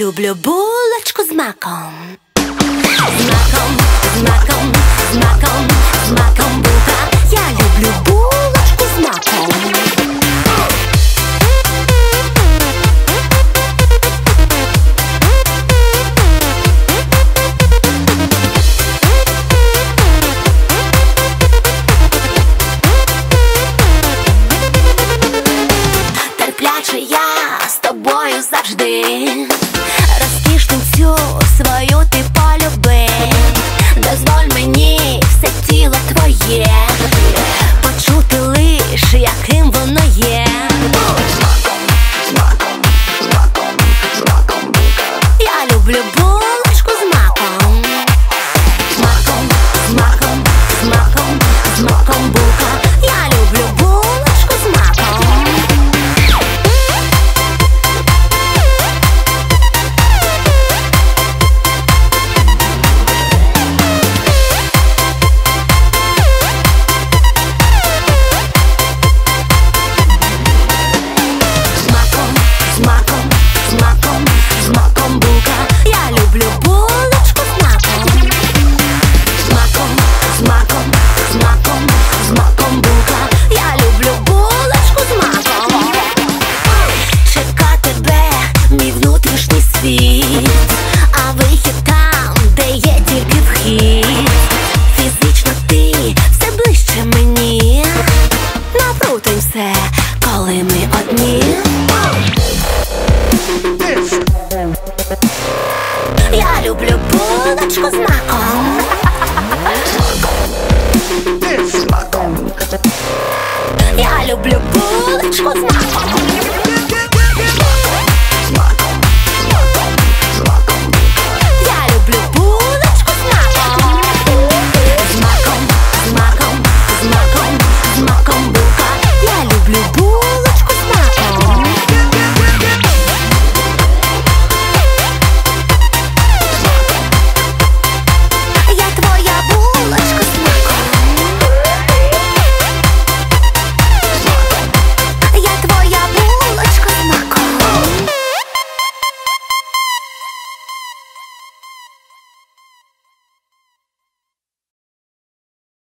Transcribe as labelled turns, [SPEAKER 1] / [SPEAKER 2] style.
[SPEAKER 1] люблю булочку з маком. З маком, з маком, з маком, з маком булка. Я люблю булочку з маком. Терпляче я з тобою завжди, розкішницю свою ти полюби. Дозволь мені все тіло твоє почути лиш, яким воно є. Я люблю булочку з маком. З маком, з маком, з маком, з маком булка. Я люблю булочку з маком. З маком, з маком, з маком булка. Я люблю булочку з маком. З маком, з маком, з маком, з маком булка. Я люблю булочку з маком. Чека тебе, мій внутрішній світ, а вихід там, де є тільки вхід. Фізично ти все ближче мені. Напрутим все, коли ми одні. Я люблю булочку з маком. Я люблю булочку з маком.